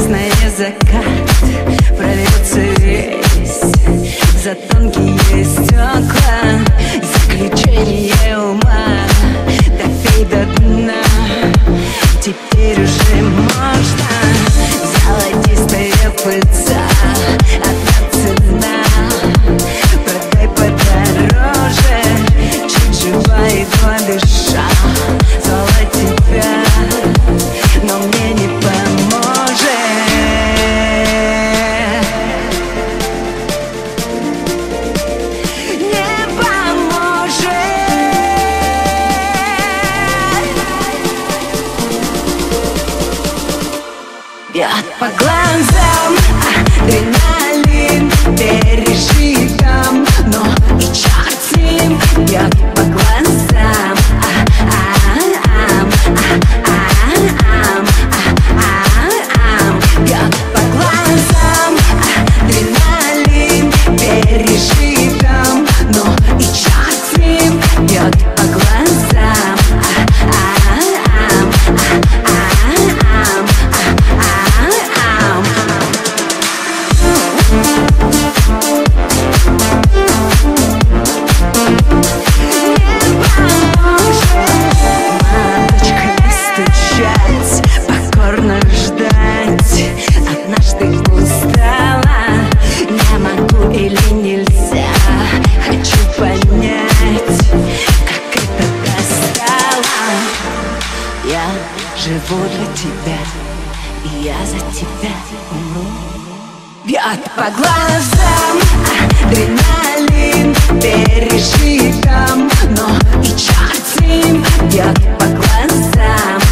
Красный закат прольется весь за тонкие стекла. Заключение ума допей до дна. Теперь уже можно. Золотистая пыльца, одна цена. Продай подороже, чуть жива, едва дыша. Звала тебя, но мне не поможет. Не поможет. Бьет по глазам адреналин, пережитом, но и черт с ним. Бьет по глазам бьет по глазам адреналин, пережитом, но и черт с ним. Бьет по глазам покорно ждать. Однажды устала, не могу или нельзя. Хочу понять, как это достало. Я живу для тебя, и я за тебя умру. Бьет по глазам адреналин, пережитом, но и черт с ним. Бьет по глазам